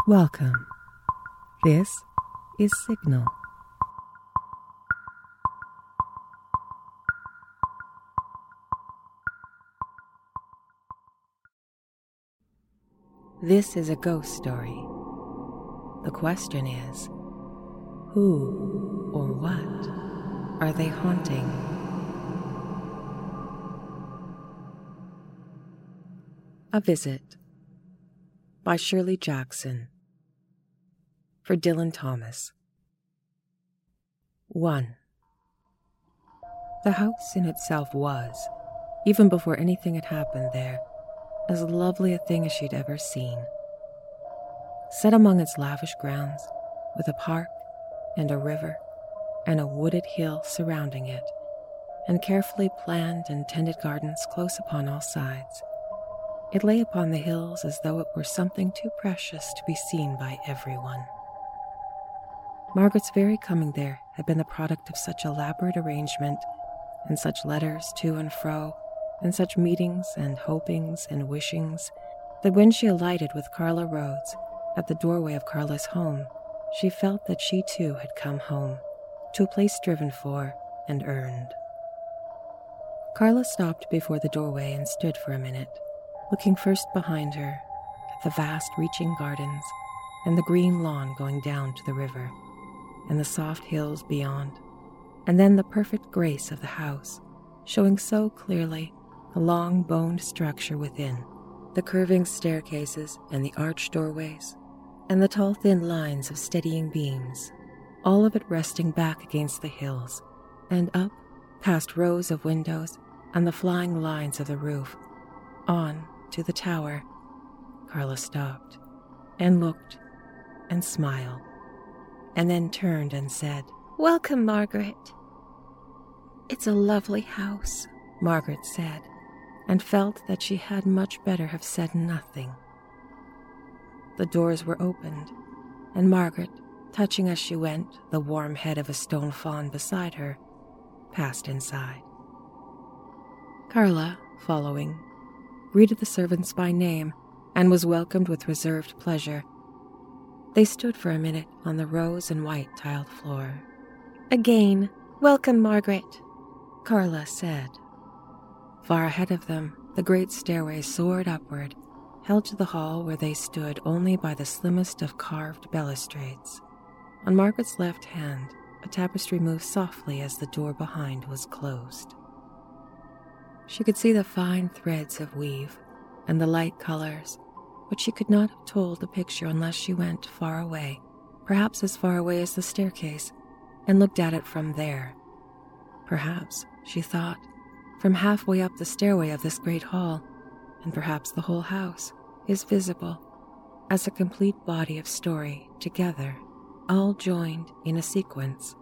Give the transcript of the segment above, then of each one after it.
Welcome. This is Signal. This is a ghost story. The question is, who or what are they haunting? A Visit by Shirley Jackson for Dylan Thomas. 1. The house in itself was, even before anything had happened there, as lovely a thing as she'd ever seen. Set among its lavish grounds, with a park and a river and a wooded hill surrounding it, and carefully planned and tended gardens close upon all sides, it lay upon the hills as though it were something too precious to be seen by everyone. Margaret's very coming there had been the product of such elaborate arrangement, and such letters to and fro, and such meetings and hopings and wishings, that when she alighted with Carla Rhodes at the doorway of Carla's home, she felt that she too had come home, to a place striven for and earned. Carla stopped before the doorway and stood for a minute, looking first behind her at the vast reaching gardens and the green lawn going down to the river, and the soft hills beyond, and then the perfect grace of the house, showing so clearly the long boned structure within, the curving staircases and the arched doorways, and the tall thin lines of steadying beams, all of it resting back against the hills, and up past rows of windows and the flying lines of the roof, on to the tower. Carla stopped and looked and smiled, and then turned and said, "Welcome, Margaret." "It's a lovely house," Margaret said, and felt that she had much better have said nothing. The doors were opened, and Margaret, touching as she went the warm head of a stone fawn beside her, passed inside. Carla, following, greeted the servants by name and was welcomed with reserved pleasure. They stood for a minute on the rose and white tiled floor. "Again, welcome, Margaret," Carla said. Far ahead of them, the great stairway soared upward, held to the hall where they stood only by the slimmest of carved balustrades. On Margaret's left hand, a tapestry moved softly as the door behind was closed. She could see the fine threads of weave and the light colors, but she could not have told the picture unless she went far away, perhaps as far away as the staircase, and looked at it from there. Perhaps, she thought, from halfway up the stairway of this great hall, and perhaps the whole house, is visible as a complete body of story together, all joined in a sequence.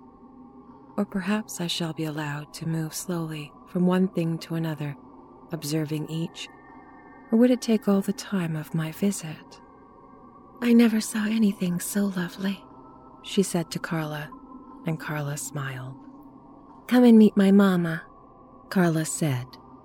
Or perhaps I shall be allowed to move slowly from one thing to another, observing each, or would it take all the time of my visit? "I never saw anything so lovely," she said to Carla, and Carla smiled. "Come and meet my mama," Carla said.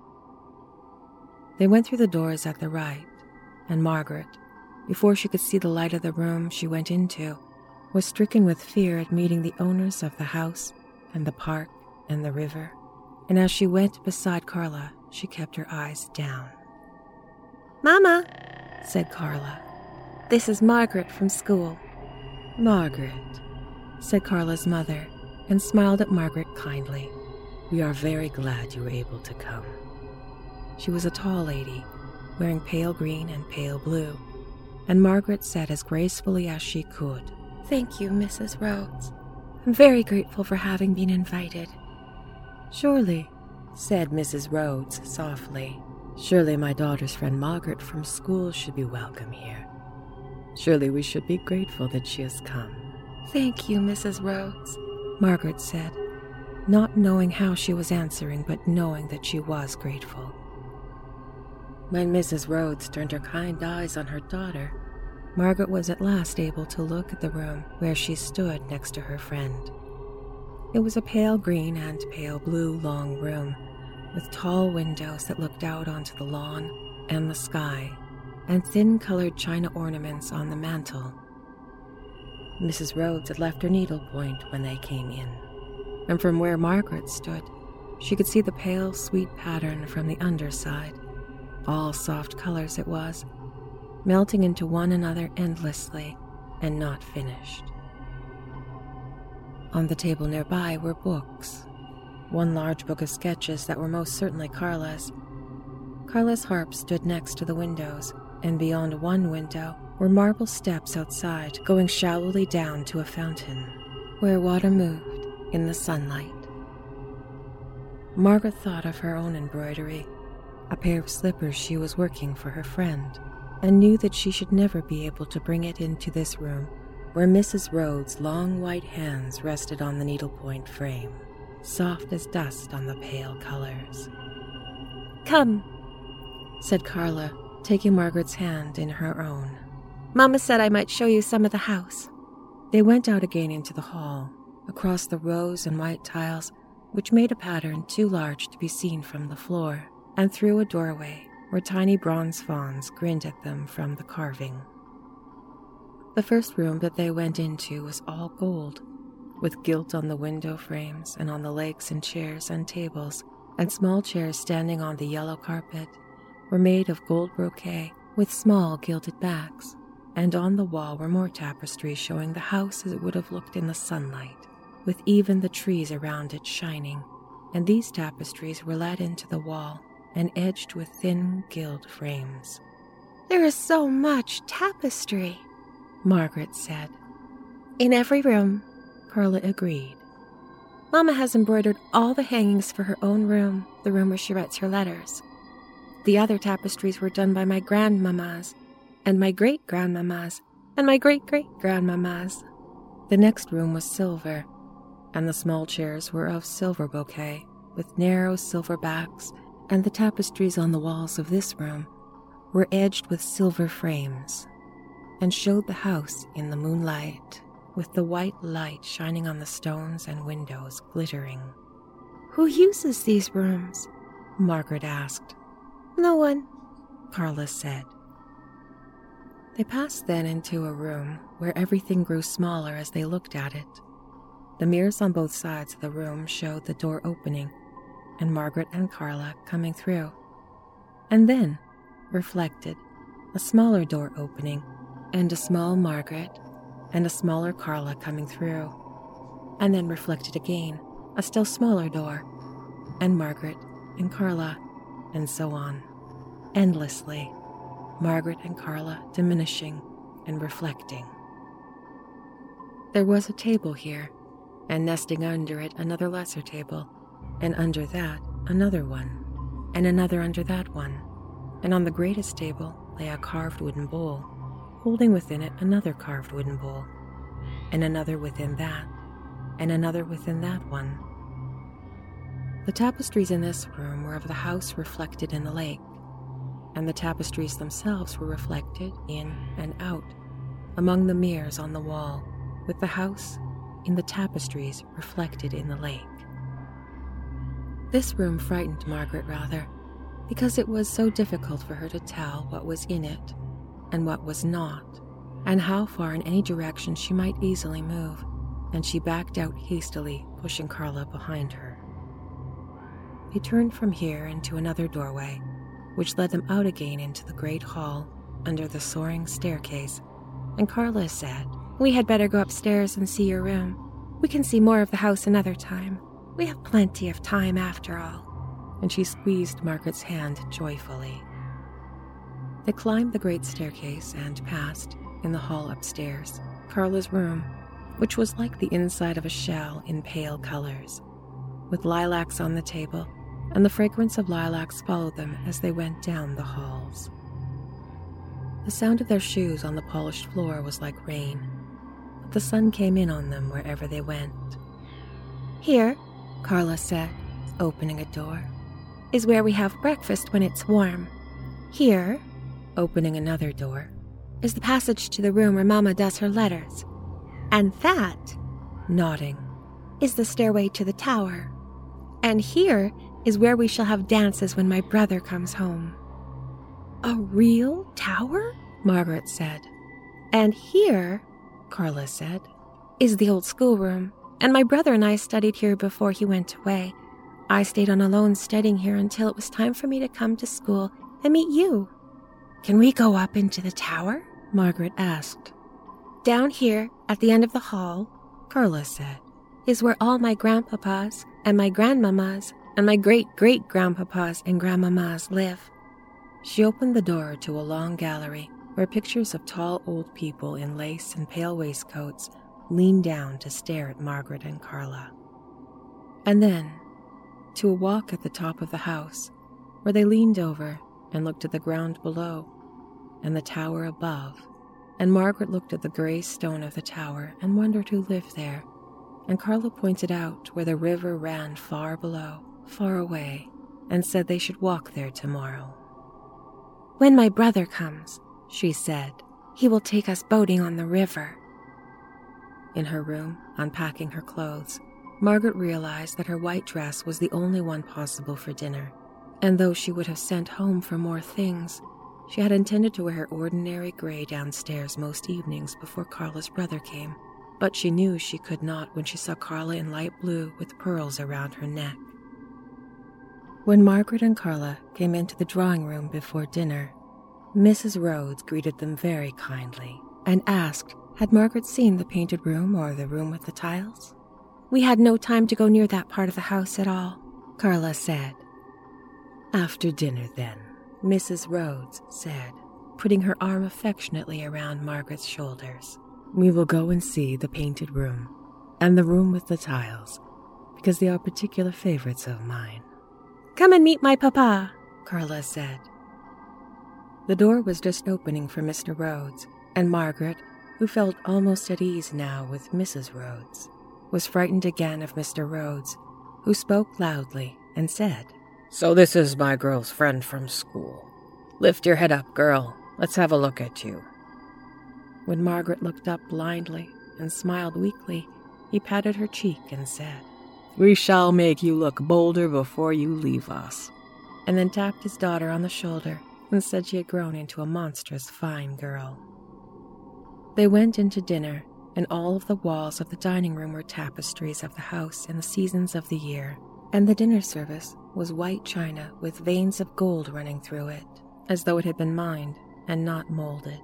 They went through the doors at the right, and Margaret, before she could see the light of the room she went into, was stricken with fear at meeting the owners of the house and the park and the river, and as she went beside Carla, she kept her eyes down. "Mama," said Carla, "this is Margaret from school." "Margaret," said Carla's mother, and smiled at Margaret kindly. "We are very glad you were able to come." She was a tall lady, wearing pale green and pale blue, and Margaret said as gracefully as she could, "Thank you, Mrs. Rhodes. I'm very grateful for having been invited." "Surely," said Mrs. Rhodes softly, "surely my daughter's friend Margaret from school should be welcome here. Surely we should be grateful that she has come." "Thank you, Mrs. Rhodes," Margaret said, not knowing how she was answering, but knowing that she was grateful. When Mrs. Rhodes turned her kind eyes on her daughter, Margaret was at last able to look at the room where she stood next to her friend. It was a pale green and pale blue long room, with tall windows that looked out onto the lawn and the sky, and thin-colored china ornaments on the mantel. Mrs. Rhodes had left her needlepoint when they came in, and from where Margaret stood, she could see the pale, sweet pattern from the underside. All soft colors it was, melting into one another endlessly and not finished. On the table nearby were books. One large book of sketches that were most certainly Carla's. Carla's harp stood next to the windows, and beyond one window were marble steps outside going shallowly down to a fountain, where water moved in the sunlight. Margaret thought of her own embroidery, a pair of slippers she was working for her friend, and knew that she should never be able to bring it into this room where Mrs. Rhodes' long white hands rested on the needlepoint frame, soft as dust on the pale colors. "Come," said Carla, taking Margaret's hand in her own. "Mama said I might show you some of the house." They went out again into the hall, across the rose and white tiles, which made a pattern too large to be seen from the floor, and through a doorway where tiny bronze fawns grinned at them from the carving. The first room that they went into was all gold, with gilt on the window frames and on the legs and chairs and tables, and small chairs standing on the yellow carpet were made of gold brocade with small gilded backs, and on the wall were more tapestries showing the house as it would have looked in the sunlight, with even the trees around it shining, and these tapestries were let into the wall and edged with thin gilt frames. "There is so much tapestry," Margaret said. "In every room," Carla agreed. "Mama has embroidered all the hangings for her own room, the room where she writes her letters. The other tapestries were done by my grandmammas, and my great-grandmammas, and my great-great-grandmammas." The next room was silver, and the small chairs were of silver bouquet, with narrow silver backs, and the tapestries on the walls of this room were edged with silver frames, and showed the house in the moonlight, with the white light shining on the stones and windows glittering. "Who uses these rooms?" Margaret asked. "No one," Carla said. They passed then into a room where everything grew smaller as they looked at it. The mirrors on both sides of the room showed the door opening, and Margaret and Carla coming through, and then, reflected, a smaller door opening, and a small Margaret and a smaller Carla coming through, and then reflected again, a still smaller door, and Margaret and Carla, and so on, endlessly, Margaret and Carla diminishing and reflecting. There was a table here, and nesting under it another lesser table, and under that another one, and another under that one, and on the greatest table lay a carved wooden bowl, holding within it another carved wooden bowl, and another within that, and another within that one. The tapestries in this room were of the house reflected in the lake, and the tapestries themselves were reflected in and out, among the mirrors on the wall, with the house in the tapestries reflected in the lake. This room frightened Margaret rather, because it was so difficult for her to tell what was in it and what was not, and how far in any direction she might easily move, and she backed out hastily, pushing Carla behind her. They turned from here into another doorway, which led them out again into the great hall under the soaring staircase, and Carla said, "We had better go upstairs and see your room. We can see more of the house another time. We have plenty of time after all." And she squeezed Margaret's hand joyfully. They climbed the great staircase and passed, in the hall upstairs, Carla's room, which was like the inside of a shell in pale colors, with lilacs on the table, and the fragrance of lilacs followed them as they went down the halls. The sound of their shoes on the polished floor was like rain, but the sun came in on them wherever they went. "Here," Carla said, opening a door, "is where we have breakfast when it's warm. Here," opening another door, "is the passage to the room where Mama does her letters. And that," nodding, "is the stairway to the tower. And here is where we shall have dances when my brother comes home." "A real tower?" Margaret said. "And here," Carla said, "is the old schoolroom, and my brother and I studied here before he went away. I stayed on alone studying here until it was time for me to come to school and meet you." "Can we go up into the tower?" Margaret asked. "Down here, at the end of the hall," Carla said, "is where all my grandpapas and my grandmamas and my great-great-grandpapas and grandmamas live." She opened the door to a long gallery where pictures of tall old people in lace and pale waistcoats leaned down to stare at Margaret and Carla. And then to a walk at the top of the house where they leaned over and looked at the ground below and the tower above, and Margaret looked at the gray stone of the tower and wondered who lived there, and Carla pointed out where the river ran far below, far away, and said they should walk there tomorrow. "When my brother comes," she said, "he will take us boating on the river." In her room, unpacking her clothes, Margaret realized that her white dress was the only one possible for dinner, and though she would have sent home for more things, she had intended to wear her ordinary gray downstairs most evenings before Carla's brother came, but she knew she could not when she saw Carla in light blue with pearls around her neck. When Margaret and Carla came into the drawing room before dinner, Mrs. Rhodes greeted them very kindly and asked, had Margaret seen the painted room or the room with the tiles? "We had no time to go near that part of the house at all," Carla said. "After dinner, then," Mrs. Rhodes said, putting her arm affectionately around Margaret's shoulders. "We will go and see the painted room and the room with the tiles, because they are particular favorites of mine." "Come and meet my papa," Carla said. The door was just opening for Mr. Rhodes, and Margaret, who felt almost at ease now with Mrs. Rhodes, was frightened again of Mr. Rhodes, who spoke loudly and said, "So this is my girl's friend from school. Lift your head up, girl. Let's have a look at you." When Margaret looked up blindly and smiled weakly, he patted her cheek and said, "We shall make you look bolder before you leave us," and then tapped his daughter on the shoulder and said she had grown into a monstrous fine girl. They went into dinner, and all of the walls of the dining room were tapestries of the house and the seasons of the year, and the dinner service was white china with veins of gold running through it, as though it had been mined and not molded.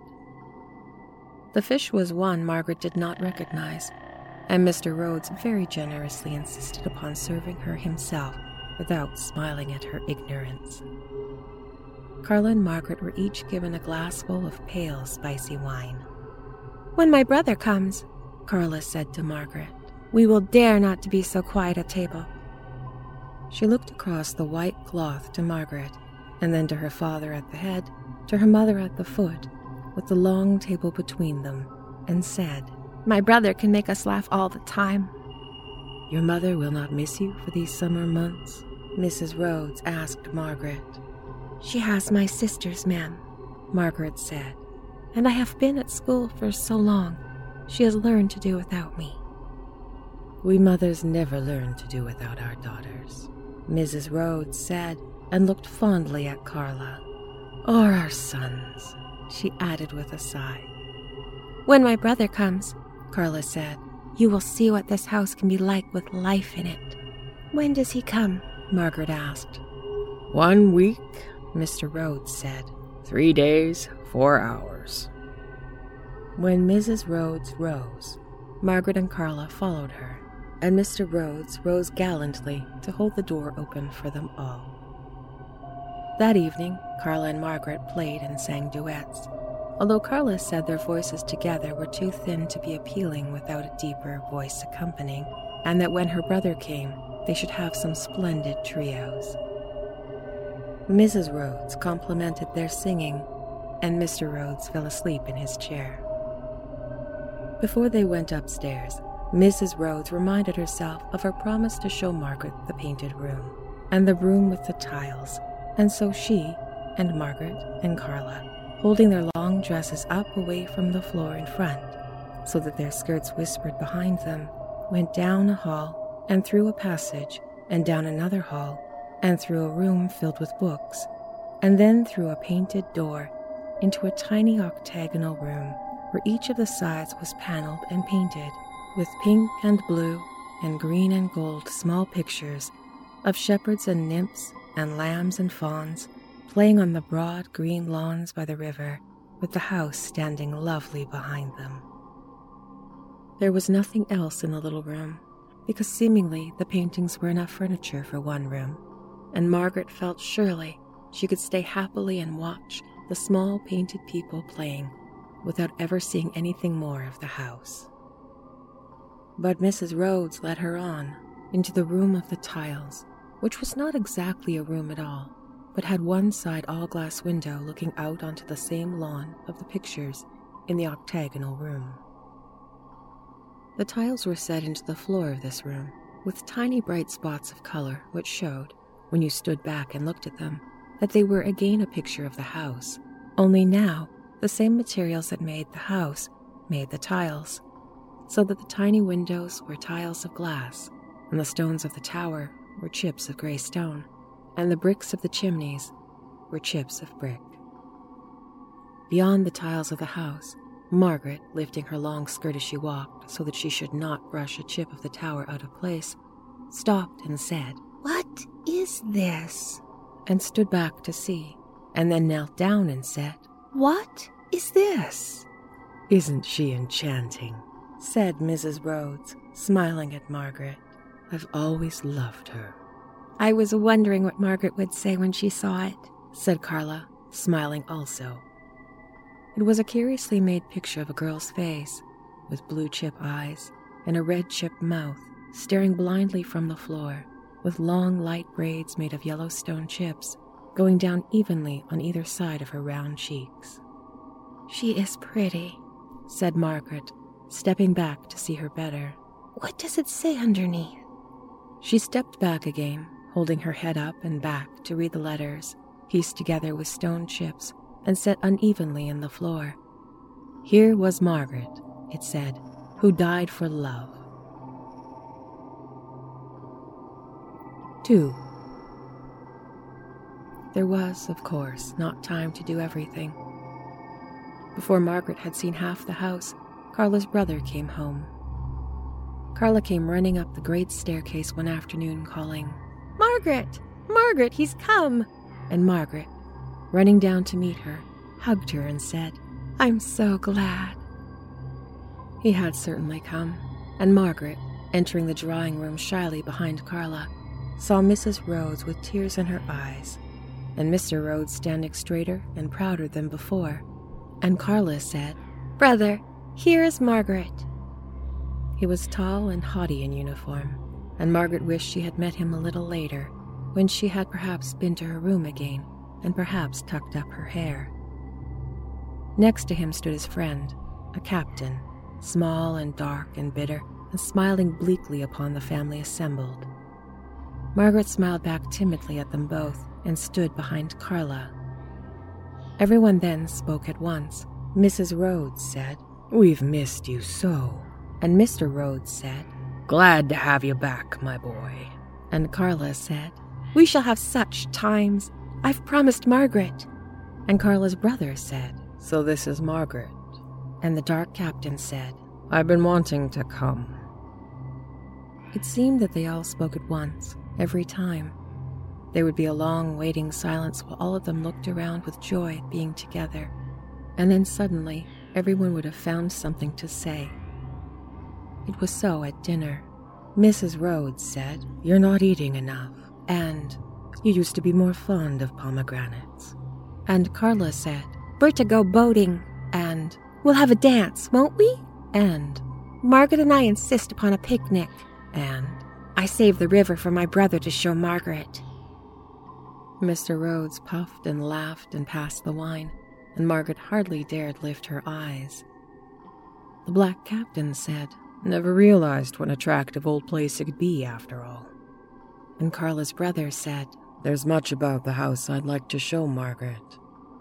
The fish was one Margaret did not recognize, and Mr. Rhodes very generously insisted upon serving her himself without smiling at her ignorance. Carla and Margaret were each given a glassful of pale, spicy wine. "When my brother comes," Carla said to Margaret, "we will dare not to be so quiet at table." She looked across the white cloth to Margaret, and then to her father at the head, to her mother at the foot, with the long table between them, and said, "My brother can make us laugh all the time." "Your mother will not miss you for these summer months?" Mrs. Rhodes asked Margaret. "She has my sisters, ma'am," Margaret said, "and I have been at school for so long, she has learned to do without me." "We mothers never learn to do without our daughters," Mrs. Rhodes said, and looked fondly at Carla. "Or our sons," she added with a sigh. "When my brother comes," Carla said, "you will see what this house can be like with life in it." "When does he come?" Margaret asked. 1 week, Mr. Rhodes said. 3 days, 4 hours. When Mrs. Rhodes rose, Margaret and Carla followed her, and Mr. Rhodes rose gallantly to hold the door open for them all. That evening, Carla and Margaret played and sang duets, although Carla said their voices together were too thin to be appealing without a deeper voice accompanying, and that when her brother came, they should have some splendid trios. Mrs. Rhodes complimented their singing, and Mr. Rhodes fell asleep in his chair. Before they went upstairs, Mrs. Rhodes reminded herself of her promise to show Margaret the painted room, and the room with the tiles, and so she, and Margaret, and Carla, holding their long dresses up away from the floor in front, so that their skirts whispered behind them, went down a hall, and through a passage, and down another hall, and through a room filled with books, and then through a painted door into a tiny octagonal room where each of the sides was paneled and painted with pink and blue and green and gold small pictures of shepherds and nymphs and lambs and fawns playing on the broad green lawns by the river, with the house standing lovely behind them. There was nothing else in the little room, because seemingly the paintings were enough furniture for one room, and Margaret felt surely she could stay happily and watch the small painted people playing without ever seeing anything more of the house. But Mrs. Rhodes led her on into the room of the tiles, which was not exactly a room at all, but had one side all-glass window looking out onto the same lawn of the pictures in the octagonal room. The tiles were set into the floor of this room, with tiny bright spots of color which showed, when you stood back and looked at them, that they were again a picture of the house, only now the same materials that made the house made the tiles, so that the tiny windows were tiles of glass, and the stones of the tower were chips of grey stone, and the bricks of the chimneys were chips of brick. Beyond the tiles of the house, Margaret, lifting her long skirt as she walked so that she should not brush a chip of the tower out of place, stopped and said, "What is this?" and stood back to see, and then knelt down and said, "What is this?" "Isn't she enchanting?" said Mrs. Rhodes, smiling at Margaret. "I've always loved her." "I was wondering what Margaret would say when she saw it," said Carla, smiling also. It was a curiously made picture of a girl's face, with blue chip eyes and a red chip mouth, staring blindly from the floor, with long light braids made of yellow stone chips going down evenly on either side of her round cheeks. "She is pretty," said Margaret, stepping back to see her better. "What does it say underneath?" She stepped back again, holding her head up and back to read the letters, pieced together with stone chips and set unevenly in the floor. Here was Margaret, it said, who died for love. 2. There was, of course, not time to do everything. Before Margaret had seen half the house, Carla's brother came home. Carla came running up the great staircase one afternoon calling, "Margaret! Margaret, he's come!" And Margaret, running down to meet her, hugged her and said, "I'm so glad." He had certainly come, and Margaret, entering the drawing room shyly behind Carla, saw Mrs. Rhodes with tears in her eyes, and Mr. Rhodes standing straighter and prouder than before, and Carla said, "Brother, here is Margaret." He was tall and haughty in uniform, and Margaret wished she had met him a little later, when she had perhaps been to her room again and perhaps tucked up her hair. Next to him stood his friend, a captain, small and dark and bitter, and smiling bleakly upon the family assembled. Margaret smiled back timidly at them both and stood behind Carla. Everyone then spoke at once. Mrs. Rhodes said, "We've missed you so." And Mr. Rhodes said, "Glad to have you back, my boy." And Carla said, "We shall have such times. I've promised Margaret." And Carla's brother said, "So this is Margaret." And the dark captain said, "I've been wanting to come." It seemed that they all spoke at once, every time. There would be a long waiting silence while all of them looked around with joy at being together, and then suddenly everyone would have found something to say. It was so at dinner. Mrs. Rhodes said, "You're not eating enough," and "You used to be more fond of pomegranates." And Carla said, "We're to go boating," and "We'll have a dance, won't we?" and "Margaret and I insist upon a picnic," and "I saved the river for my brother to show Margaret." Mr. Rhodes puffed and laughed and passed the wine, and Margaret hardly dared lift her eyes. The black captain said, "Never realized what an attractive old place it could be, after all." And Carla's brother said, "There's much about the house I'd like to show Margaret."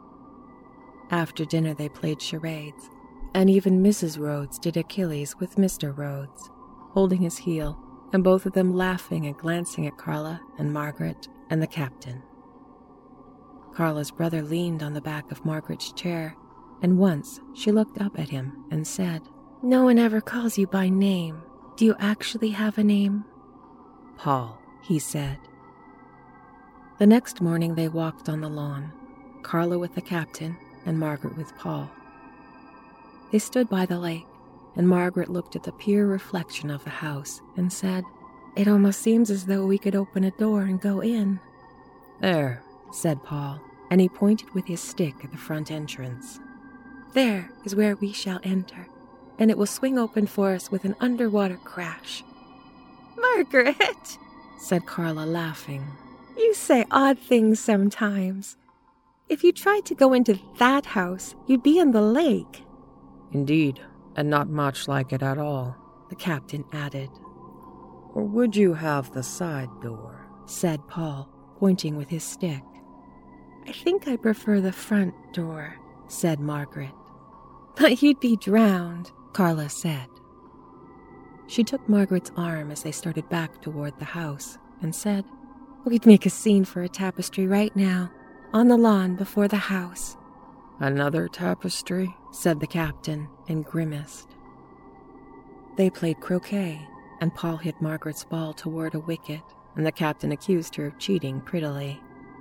After dinner they played charades, and even Mrs. Rhodes did Achilles with Mr. Rhodes, holding his heel, and both of them laughing and glancing at Carla and Margaret and the captain. Carla's brother leaned on the back of Margaret's chair, and once she looked up at him and said, "No one ever calls you by name. Do you actually have a name?" "Paul," he said. The next morning they walked on the lawn, Carla with the captain and Margaret with Paul. They stood by the lake, and Margaret looked at the pure reflection of the house and said, "It almost seems as though we could open a door and go in." "There," said Paul, and he pointed with his stick at the front entrance. "There is where we shall enter, and it will swing open for us with an underwater crash." "Margaret," said Carla, laughing. "You say odd things sometimes. If you tried to go into that house, you'd be in the lake." "Indeed, and not much like it at all," the captain added. "Or would you have the side door?" said Paul, pointing with his stick. "I think I prefer the front door," said Margaret. "But you'd be drowned," Carla said. She took Margaret's arm as they started back toward the house and said, "We'd make a scene for a tapestry right now, on the lawn before the house." "Another tapestry?" said the captain, and grimaced. They played croquet, and Paul hit Margaret's ball toward a wicket, and the captain accused her of cheating prettily.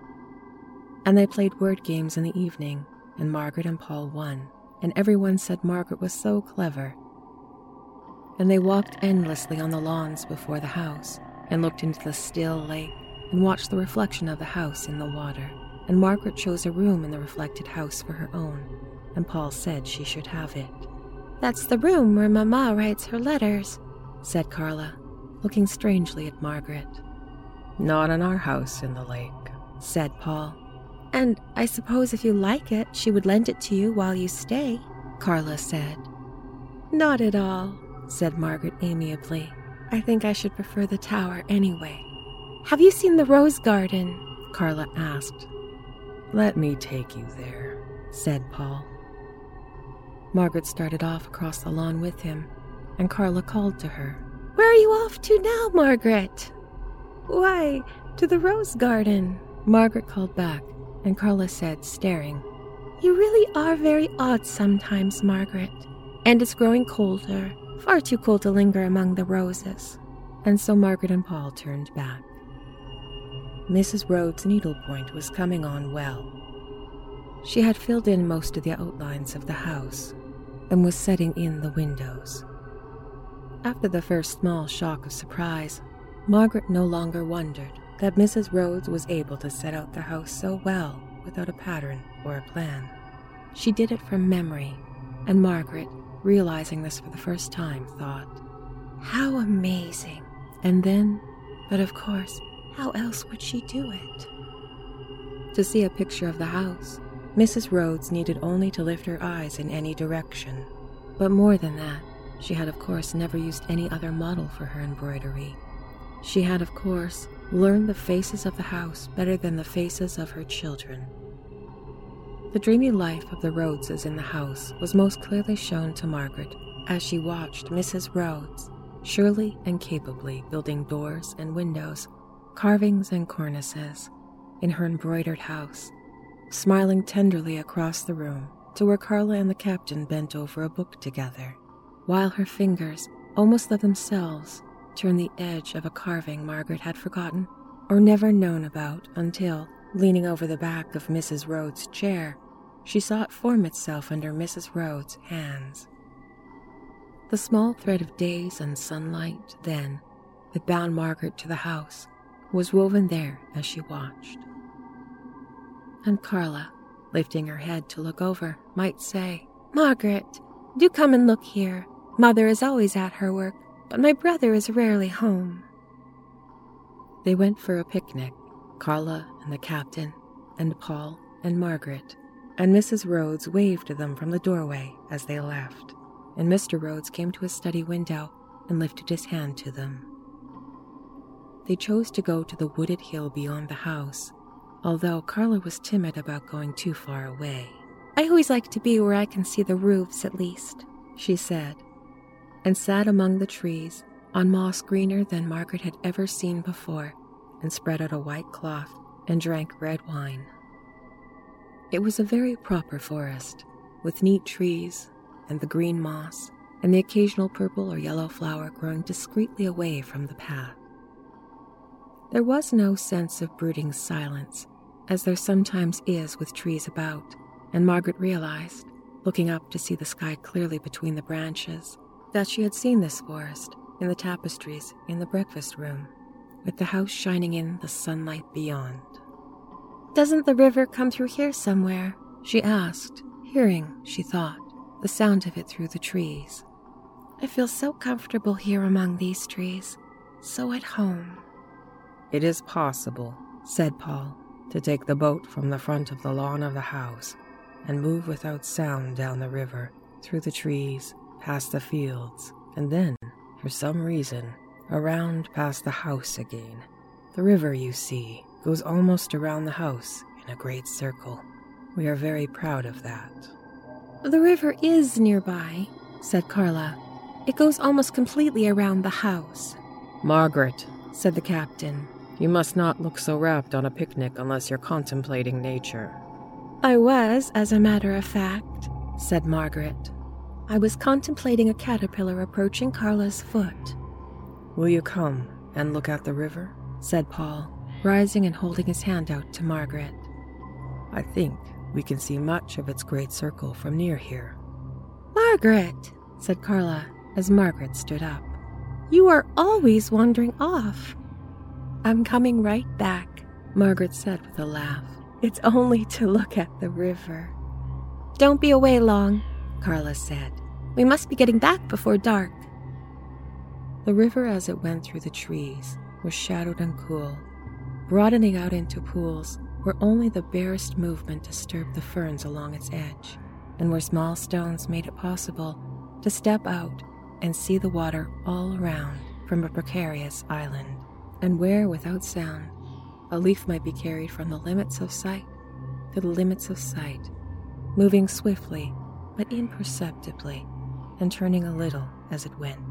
And they played word games in the evening, and Margaret and Paul won, and everyone said Margaret was so clever. And they walked endlessly on the lawns before the house, and looked into the still lake, and watched the reflection of the house in the water, and Margaret chose a room in the reflected house for her own, and Paul said she should have it. "That's the room where Mama writes her letters," said Carla, looking strangely at Margaret. "Not in our house in the lake," said Paul. "And I suppose if you like it, she would lend it to you while you stay," Carla said. "Not at all," said Margaret amiably. "I think I should prefer the tower anyway." "Have you seen the rose garden?" Carla asked. "Let me take you there," said Paul. Margaret started off across the lawn with him, and Carla called to her. "Where are you off to now, Margaret?" "Why, to the rose garden," Margaret called back, and Carla said, staring, "You really are very odd sometimes, Margaret. And it's growing colder, far too cold to linger among the roses." And so Margaret and Paul turned back. Mrs. Rhodes' needlepoint was coming on well. She had filled in most of the outlines of the house and was setting in the windows. After the first small shock of surprise, Margaret no longer wondered that Mrs. Rhodes was able to set out the house so well without a pattern or a plan. She did it from memory, and Margaret, realizing this for the first time, thought, "How amazing!" And then, "But of course, how else would she do it?" To see a picture of the house, Mrs. Rhodes needed only to lift her eyes in any direction. But more than that, she had of course never used any other model for her embroidery. She had of course learned the faces of the house better than the faces of her children. The dreamy life of the Rhodeses in the house was most clearly shown to Margaret as she watched Mrs. Rhodes surely and capably building doors and windows, carvings and cornices in her embroidered house, smiling tenderly across the room to where Carla and the captain bent over a book together, while her fingers, almost of themselves, turned the edge of a carving Margaret had forgotten or never known about until, leaning over the back of Mrs. Rhodes' chair, she saw it form itself under Mrs. Rhodes' hands. The small thread of days and sunlight, then, that bound Margaret to the house, was woven there as she watched. And Carla, lifting her head to look over, might say, "Margaret, do come and look here. Mother is always at her work, but my brother is rarely home." They went for a picnic, Carla and the captain, and Paul and Margaret, and Mrs. Rhodes waved to them from the doorway as they left, and Mr. Rhodes came to his study window and lifted his hand to them. They chose to go to the wooded hill beyond the house, although Carla was timid about going too far away. "I always like to be where I can see the roofs at least," she said, and sat among the trees on moss greener than Margaret had ever seen before, and spread out a white cloth and drank red wine. It was a very proper forest, with neat trees and the green moss and the occasional purple or yellow flower growing discreetly away from the path. There was no sense of brooding silence, as there sometimes is with trees about, and Margaret realized, looking up to see the sky clearly between the branches, that she had seen this forest in the tapestries in the breakfast room, with the house shining in the sunlight beyond. "Doesn't the river come through here somewhere?" she asked, hearing, she thought, the sound of it through the trees. "I feel so comfortable here among these trees, so at home." "It is possible," said Paul, "to take the boat from the front of the lawn of the house and move without sound down the river, through the trees, past the fields, and then, for some reason, around past the house again. The river, you see, goes almost around the house in a great circle. We are very proud of that." "The river is nearby," said Carla. "It goes almost completely around the house." "Margaret," said the captain, "you must not look so rapt on a picnic unless you're contemplating nature." "I was, as a matter of fact," said Margaret. "I was contemplating a caterpillar approaching Carla's foot." "Will you come and look at the river?" said Paul, rising and holding his hand out to Margaret. "I think we can see much of its great circle from near here." "Margaret," said Carla as Margaret stood up. "You are always wandering off." "I'm coming right back," Margaret said with a laugh. "It's only to look at the river." "Don't be away long," Carla said. "We must be getting back before dark." The river, as it went through the trees, was shadowed and cool, broadening out into pools where only the barest movement disturbed the ferns along its edge, and where small stones made it possible to step out and see the water all around from a precarious island, and where, without sound, a leaf might be carried from the limits of sight to the limits of sight, moving swiftly but imperceptibly, and turning a little as it went.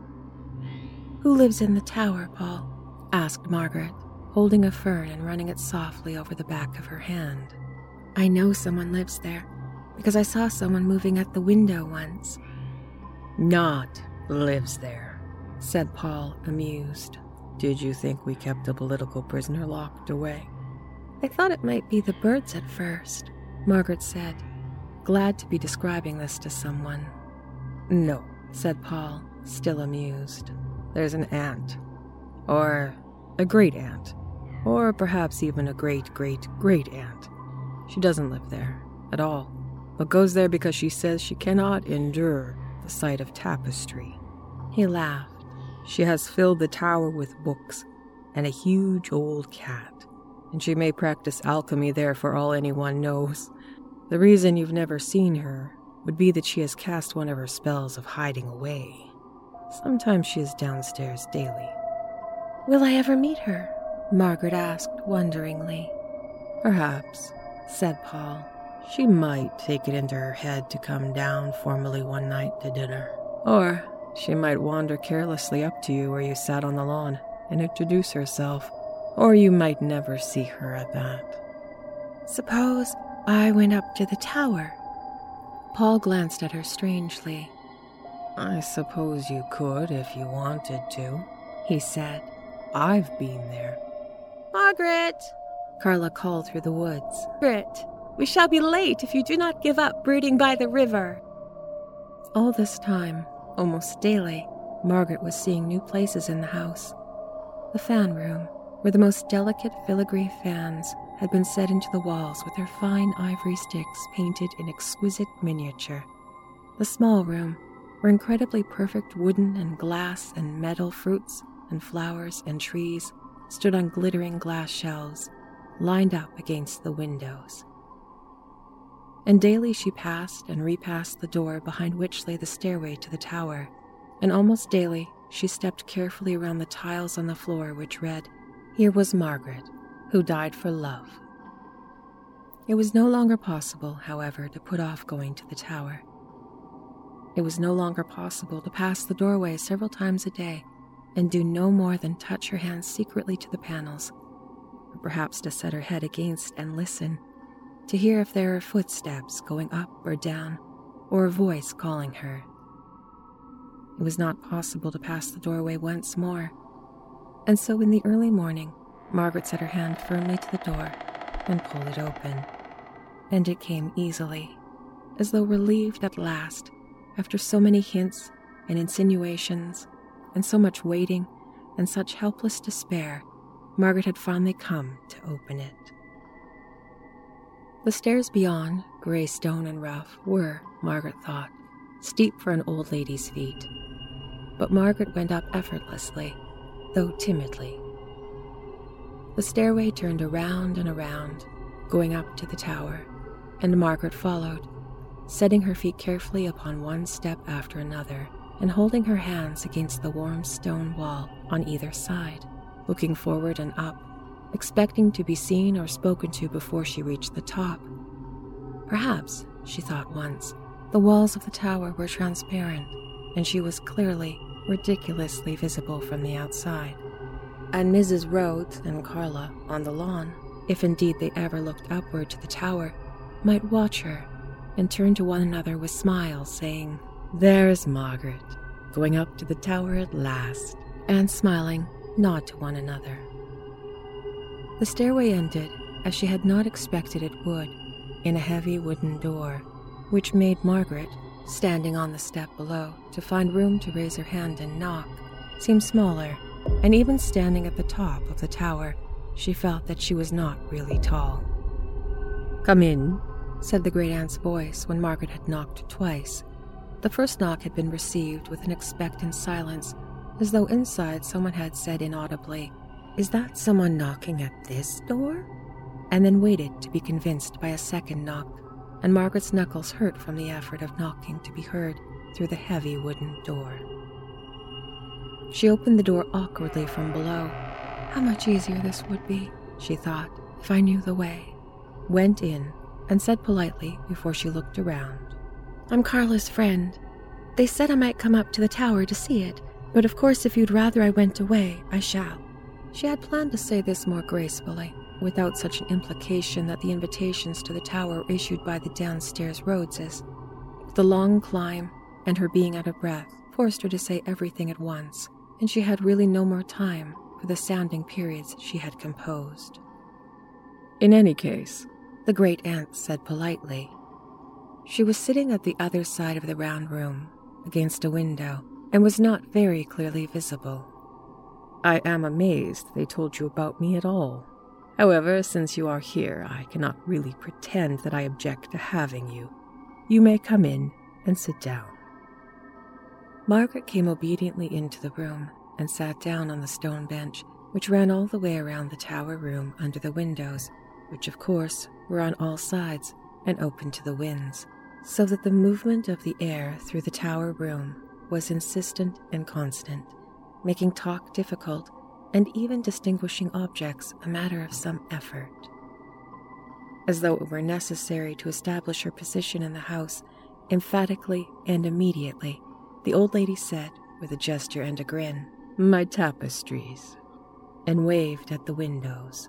"Who lives in the tower, Paul?" asked Margaret, holding a fern and running it softly over the back of her hand. "I know someone lives there, because I saw someone moving at the window once." "Not lives there," said Paul, amused. "Did you think we kept a political prisoner locked away?" "I thought it might be the birds at first," Margaret said, glad to be describing this to someone. "No," said Paul, still amused. "There's an aunt, or a great-aunt, or perhaps even a great-great-great-aunt. She doesn't live there at all, but goes there because she says she cannot endure the sight of tapestry." He laughed. "She has filled the tower with books and a huge old cat, and she may practice alchemy there for all anyone knows. The reason you've never seen her would be that she has cast one of her spells of hiding away. Sometimes she is downstairs daily." "Will I ever meet her?" Margaret asked wonderingly. "Perhaps," said Paul. "She might take it into her head to come down formally one night to dinner. Or she might wander carelessly up to you where you sat on the lawn and introduce herself. Or you might never see her at that." "Suppose I went up to the tower?" Paul glanced at her strangely. "I suppose you could if you wanted to," he said. "I've been there." "Margaret!" Carla called through the woods. "Margaret, we shall be late if you do not give up brooding by the river." All this time, almost daily, Margaret was seeing new places in the house. The fan room, where the most delicate filigree fans had been set into the walls with their fine ivory sticks painted in exquisite miniature. The small room, where incredibly perfect wooden and glass and metal fruits and flowers and trees stood on glittering glass shelves, lined up against the windows. And daily she passed and repassed the door behind which lay the stairway to the tower, and almost daily she stepped carefully around the tiles on the floor which read, "Here was Margaret, who died for love." It was no longer possible, however, to put off going to the tower. It was no longer possible to pass the doorway several times a day and do no more than touch her hands secretly to the panels, or perhaps to set her head against and listen, to hear if there were footsteps going up or down, or a voice calling her. It was not possible to pass the doorway once more, and so in the early morning, Margaret set her hand firmly to the door and pulled it open, and it came easily, as though relieved at last, after so many hints and insinuations, and so much waiting and such helpless despair. Margaret had finally come to open it. The stairs beyond, gray stone and rough, were, Margaret thought, steep for an old lady's feet, but Margaret went up effortlessly, though timidly. The stairway turned around and around, going up to the tower, and Margaret followed, setting her feet carefully upon one step after another, and holding her hands against the warm stone wall on either side, looking forward and up, expecting to be seen or spoken to before she reached the top. Perhaps, she thought once, the walls of the tower were transparent, and she was clearly, ridiculously visible from the outside. And Mrs. Rhodes and Carla, on the lawn, if indeed they ever looked upward to the tower, might watch her and turn to one another with smiles, saying, "There's Margaret, going up to the tower at last," and smiling, nod to one another. The stairway ended, as she had not expected it would, in a heavy wooden door, which made Margaret, standing on the step below to find room to raise her hand and knock, seem smaller, and even standing at the top of the tower, she felt that she was not really tall. "Come in," said the great-aunt's voice when Margaret had knocked twice. The first knock had been received with an expectant silence, as though inside someone had said inaudibly, "Is that someone knocking at this door?" and then waited to be convinced by a second knock, and Margaret's knuckles hurt from the effort of knocking to be heard through the heavy wooden door. She opened the door awkwardly from below. How much easier this would be, she thought, if I knew the way. Went in, and said politely before she looked around, "I'm Carla's friend. They said I might come up to the tower to see it, but of course if you'd rather I went away, I shall." She had planned to say this more gracefully, without such an implication that the invitations to the tower were issued by the downstairs Rhodeses. The long climb and her being out of breath forced her to say everything at once, and she had really no more time for the sounding periods she had composed. "In any case," the great-aunt said politely. She was sitting at the other side of the round room, against a window, and was not very clearly visible. "I am amazed they told you about me at all. However, since you are here, I cannot really pretend that I object to having you. You may come in and sit down." Margaret came obediently into the room and sat down on the stone bench, which ran all the way around the tower room under the windows, which of course were on all sides and open to the winds, so that the movement of the air through the tower room was insistent and constant, making talk difficult and even distinguishing objects a matter of some effort. As though it were necessary to establish her position in the house, emphatically and immediately, the old lady said, with a gesture and a grin, "My tapestries," and waved at the windows.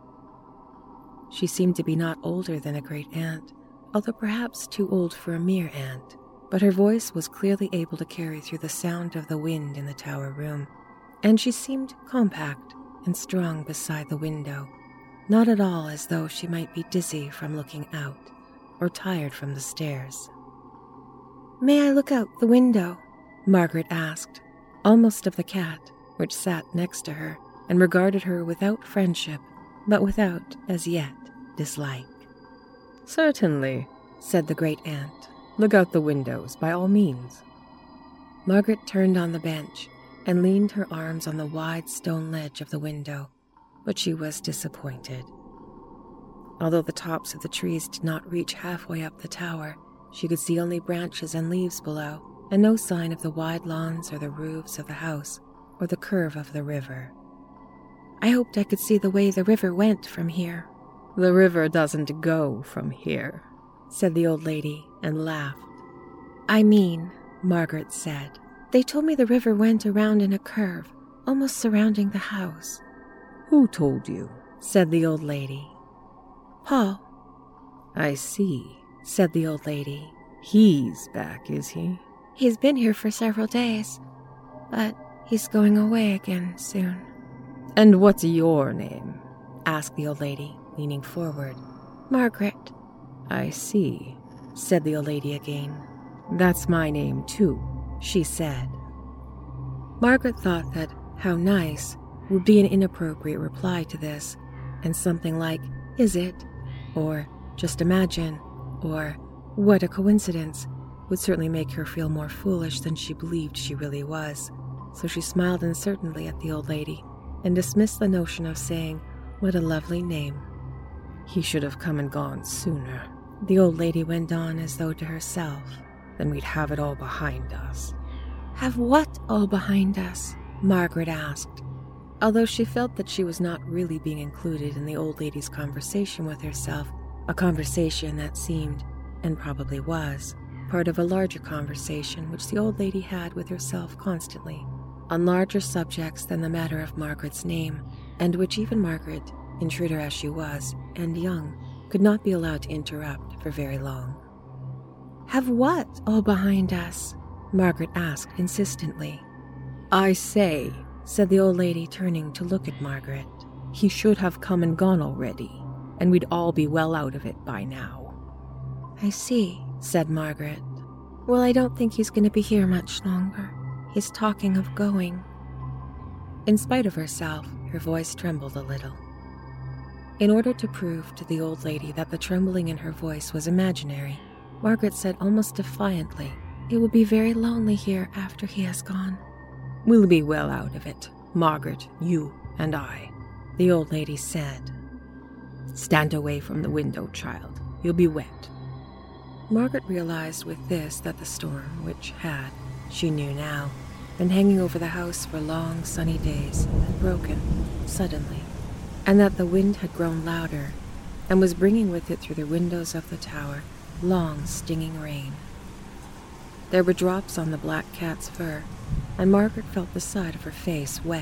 She seemed to be not older than a great-aunt, although perhaps too old for a mere aunt, but her voice was clearly able to carry through the sound of the wind in the tower room, and she seemed compact and strong beside the window, not at all as though she might be dizzy from looking out or tired from the stairs. "May I look out the window?" Margaret asked, almost of the cat, which sat next to her and regarded her without friendship, but without, as yet, dislike. "Certainly," said the great-aunt. "Look out the windows, by all means." Margaret turned on the bench and leaned her arms on the wide stone ledge of the window, but she was disappointed. Although the tops of the trees did not reach halfway up the tower, she could see only branches and leaves below, and no sign of the wide lawns or the roofs of the house or the curve of the river. "I hoped I could see the way the river went from here." "The river doesn't go from here," said the old lady, and laughed. "I mean," Margaret said, "they told me the river went around in a curve, almost surrounding the house." "Who told you?" said the old lady. "Paul." I see, said the old lady. He's back, is he? He's been here for several days, but he's going away again soon. And what's your name? Asked the old lady, leaning forward. Margaret. I see, said the old lady again. That's my name too, she said. Margaret thought that how nice would be an inappropriate reply to this, and something like, is it? Or just imagine, or what a coincidence would certainly make her feel more foolish than she believed she really was. So she smiled uncertainly at the old lady and dismissed the notion of saying, what a lovely name. He should have come and gone sooner, the old lady went on as though to herself. Then we'd have it all behind us. Have what all behind us? Margaret asked, although she felt that she was not really being included in the old lady's conversation with herself, a conversation that seemed, and probably was, part of a larger conversation which the old lady had with herself constantly, on larger subjects than the matter of Margaret's name, and which even Margaret, intruder as she was, and young, could not be allowed to interrupt for very long. Have what all behind us? Margaret asked insistently. I say, said the old lady, turning to look at Margaret, he should have come and gone already, and we'd all be well out of it by now. I see, said Margaret. Well, I don't think he's going to be here much longer. He's talking of going. In spite of herself, her voice trembled a little. In order to prove to the old lady that the trembling in her voice was imaginary, Margaret said almost defiantly, it will be very lonely here after he has gone. We'll be well out of it, Margaret, you and I, the old lady said. Stand away from the window, child. You'll be wet. Margaret realized with this that the storm, which had, she knew now, been hanging over the house for long sunny days, had broken, suddenly, and that the wind had grown louder, and was bringing with it through the windows of the tower long stinging rain. There were drops on the black cat's fur, and Margaret felt the side of her face wet.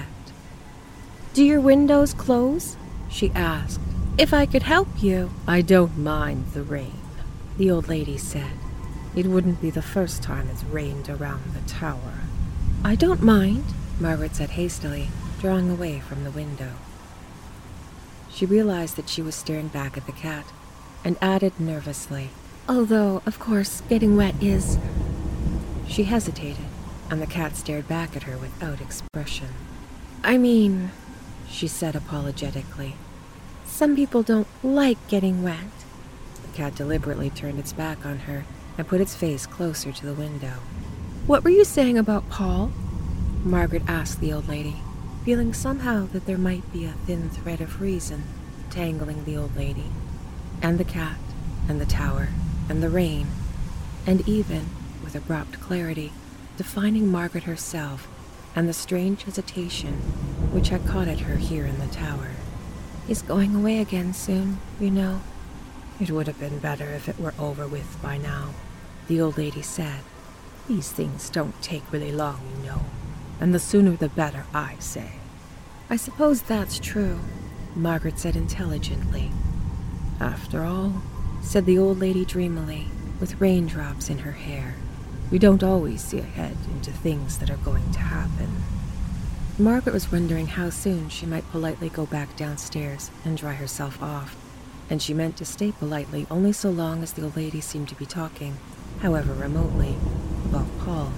Do your windows close? She asked. If I could help you. I don't mind the rain, the old lady said. It wouldn't be the first time it's rained around the tower. I don't mind, Margaret said hastily, drawing away from the window. She realized that she was staring back at the cat, and added nervously, although, of course, getting wet is... She hesitated, and the cat stared back at her without expression. I mean, she said apologetically, some people don't like getting wet. The cat deliberately turned its back on her and put its face closer to the window. What were you saying about Paul? Margaret asked the old lady, feeling somehow that there might be a thin thread of reason tangling the old lady, and the cat, and the tower, and the rain, and even, with abrupt clarity, defining Margaret herself and the strange hesitation which had caught at her here in the tower. He's going away again soon, you know. It would have been better if it were over with by now, the old lady said. These things don't take really long, you know, and the sooner the better, I say. I suppose that's true, Margaret said intelligently. After all, said the old lady dreamily, with raindrops in her hair, we don't always see ahead into things that are going to happen. Margaret was wondering how soon she might politely go back downstairs and dry herself off, and she meant to stay politely only so long as the old lady seemed to be talking, however remotely, about Paul.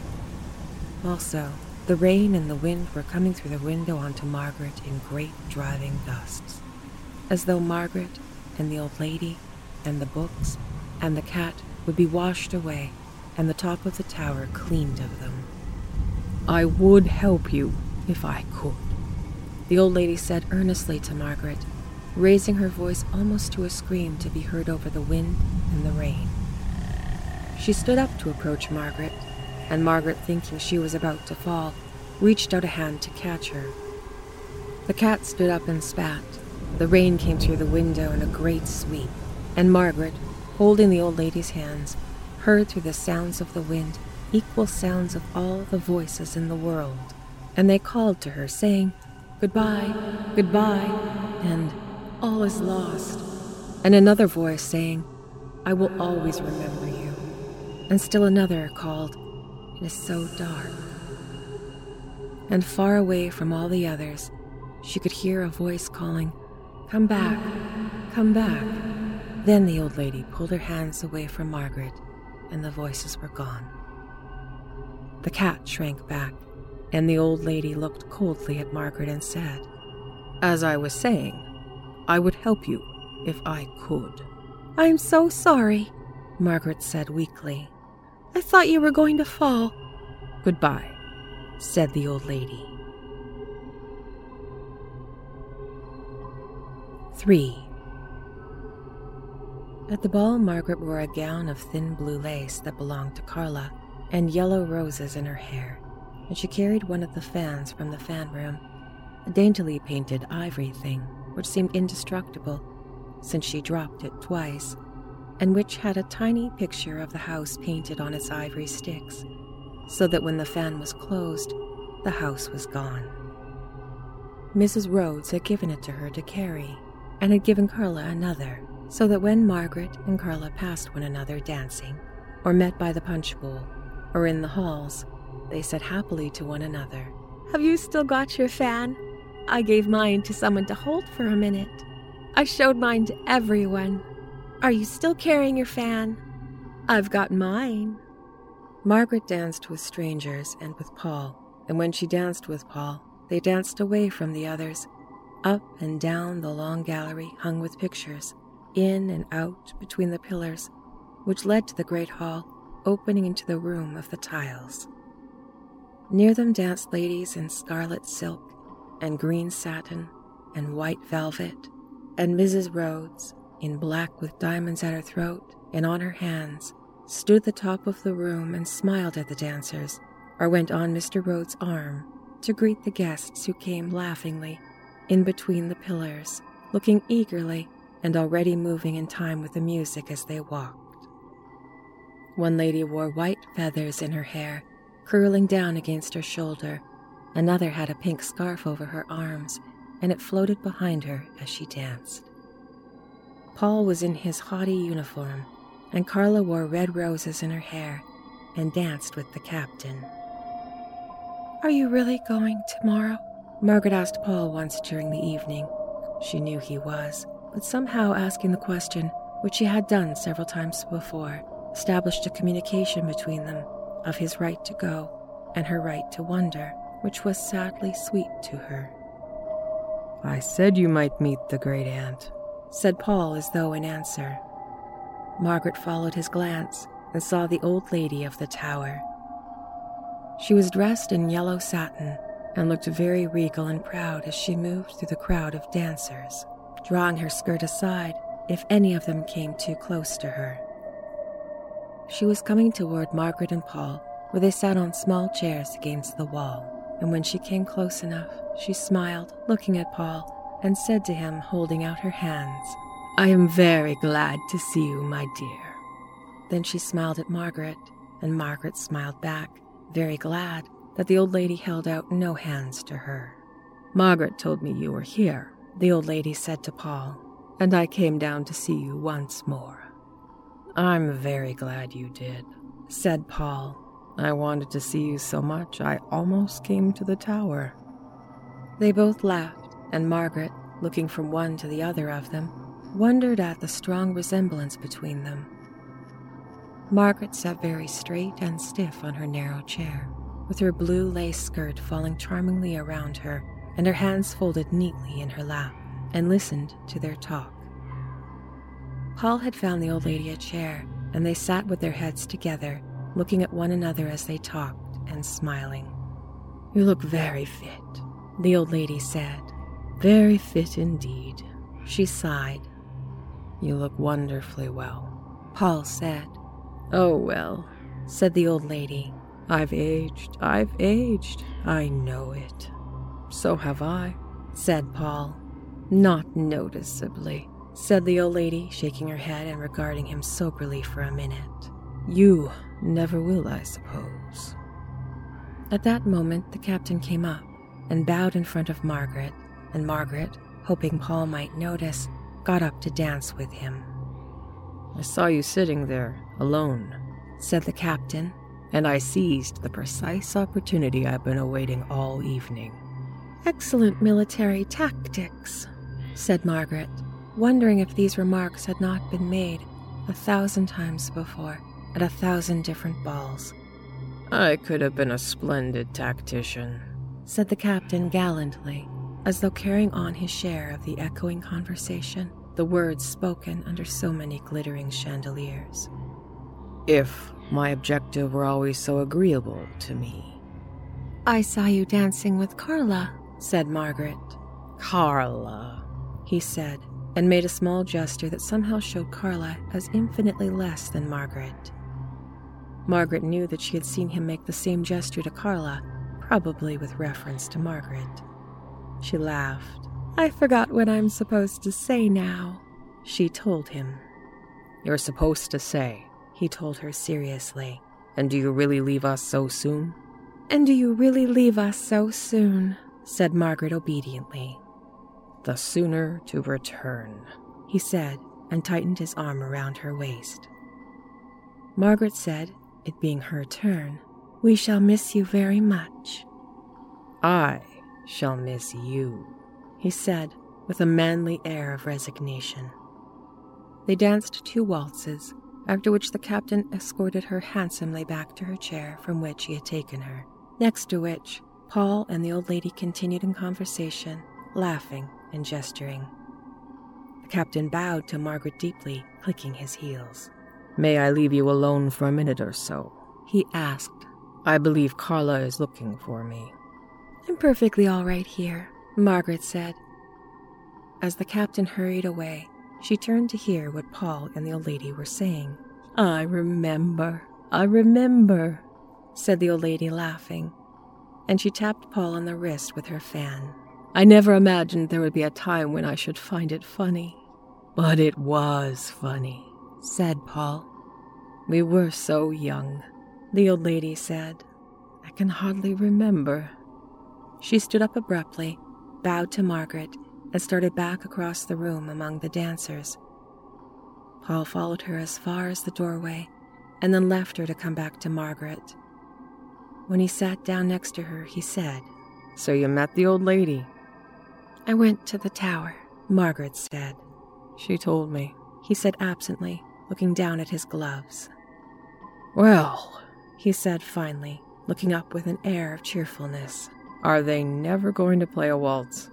Also, the rain and the wind were coming through the window onto Margaret in great driving gusts, as though Margaret and the old lady and the books and the cat would be washed away and the top of the tower cleaned of them. I would help you if I could, the old lady said earnestly to Margaret, raising her voice almost to a scream to be heard over the wind and the rain. She stood up to approach Margaret, and Margaret, thinking she was about to fall, reached out a hand to catch her. The cat stood up and spat. The rain came through the window in a great sweep, and Margaret, holding the old lady's hands, heard through the sounds of the wind equal sounds of all the voices in the world, and they called to her, saying, "Goodbye, goodbye," and "All is lost," and another voice saying, I will always remember you." And still another called, "It is so dark." And far away from all the others, she could hear a voice calling, "Come back, come back." Then the old lady pulled her hands away from Margaret, and the voices were gone. The cat shrank back, and the old lady looked coldly at Margaret and said, "As I was saying, I would help you if I could." "I'm so sorry," Margaret said weakly. "I thought you were going to fall." "Goodbye," said the old lady. 3. At the ball, Margaret wore a gown of thin blue lace that belonged to Carla, and yellow roses in her hair, and she carried one of the fans from the fan room, a daintily painted ivory thing which seemed indestructible since she dropped it twice, and which had a tiny picture of the house painted on its ivory sticks, so that when the fan was closed, the house was gone. Mrs. Rhodes had given it to her to carry, and had given Carla another, so that when Margaret and Carla passed one another dancing, or met by the punch bowl, or in the halls, they said happily to one another, "Have you still got your fan? I gave mine to someone to hold for a minute. I showed mine to everyone. Are you still carrying your fan? I've got mine." Margaret danced with strangers and with Paul, and when she danced with Paul, they danced away from the others, up and down the long gallery hung with pictures, in and out between the pillars, which led to the great hall opening into the room of the tiles. Near them danced ladies in scarlet silk and green satin and white velvet, and Mrs. Rhodes, in black with diamonds at her throat and on her hands, stood at the top of the room and smiled at the dancers, or went on Mr. Rhodes' arm to greet the guests who came laughingly in between the pillars, looking eagerly and already moving in time with the music as they walked. One lady wore white feathers in her hair, curling down against her shoulder. Another had a pink scarf over her arms, and it floated behind her as she danced. Paul was in his haughty uniform, and Carla wore red roses in her hair and danced with the captain. "Are you really going tomorrow?" Margaret asked Paul once during the evening. She knew he was, but somehow asking the question, which she had done several times before, established a communication between them of his right to go and her right to wonder, which was sadly sweet to her. "I said you might meet the great aunt," said Paul as though in answer. Margaret followed his glance and saw the old lady of the tower. She was dressed in yellow satin and looked very regal and proud as she moved through the crowd of dancers, drawing her skirt aside if any of them came too close to her. She was coming toward Margaret and Paul, where they sat on small chairs against the wall, and when she came close enough, she smiled, looking at Paul, and said to him, holding out her hands, "I am very glad to see you, my dear." Then she smiled at Margaret, and Margaret smiled back, very glad that the old lady held out no hands to her. "Margaret told me you were here," the old lady said to Paul, "and I came down to see you once more." "I'm very glad you did," said Paul. "I wanted to see you so much I almost came to the tower." They both laughed, and Margaret, looking from one to the other of them, wondered at the strong resemblance between them. Margaret sat very straight and stiff on her narrow chair, with her blue lace skirt falling charmingly around her and her hands folded neatly in her lap, and listened to their talk. Paul had found the old lady a chair, and they sat with their heads together, looking at one another as they talked and smiling. "You look very fit," the old lady said. "Very fit indeed." She sighed. "You look wonderfully well," Paul said. "Oh, well," said the old lady. I've aged, I know it." "So have I," said Paul. "Not noticeably," said the old lady, shaking her head and regarding him soberly for a minute. "You never will, I suppose." At that moment the captain came up and bowed in front of Margaret, and Margaret, hoping Paul might notice, got up to dance with him. I saw you sitting there, alone," said the captain, "and I seized the precise opportunity I've been awaiting all evening." "Excellent military tactics," said Margaret, wondering if these remarks had not been made 1,000 times before at 1,000 different balls. "I could have been a splendid tactician," said the captain gallantly, as though carrying on his share of the echoing conversation, the words spoken under so many glittering chandeliers. "If my objective were always so agreeable to me." "I saw you dancing with Carla," said Margaret. "Carla," he said, and made a small gesture that somehow showed Carla as infinitely less than Margaret. Margaret knew that she had seen him make the same gesture to Carla, probably with reference to Margaret. She laughed. "I forgot what I'm supposed to say now," she told him. "You're supposed to say," he told her seriously. "And do you really leave us so soon?" "And do you really leave us so soon?" said Margaret obediently. "The sooner to return," he said, and tightened his arm around her waist. Margaret said, it being her turn, "We shall miss you very much." "I shall miss you," he said, with a manly air of resignation. They danced 2 waltzes, after which the captain escorted her handsomely back to her chair from which he had taken her, next to which Paul and the old lady continued in conversation, laughing and gesturing. The captain bowed to Margaret deeply, clicking his heels. "May I leave you alone for a minute or so?" he asked. "I believe Carla is looking for me." "I'm perfectly all right here," Margaret said. As the captain hurried away, she turned to hear what Paul and the old lady were saying. I remember, said the old lady, laughing, and she tapped Paul on the wrist with her fan. "I never imagined there would be a time when I should find it funny." "But it was funny," said Paul. "We were so young," the old lady said. "I can hardly remember." She stood up abruptly, bowed to Margaret, and started back across the room among the dancers. Paul followed her as far as the doorway, and then left her to come back to Margaret. When he sat down next to her, he said, "So you met the old lady?" "I went to the tower," Margaret said. "She told me," he said absently, looking down at his gloves. "Well," he said finally, looking up with an air of cheerfulness, "are they never going to play a waltz?"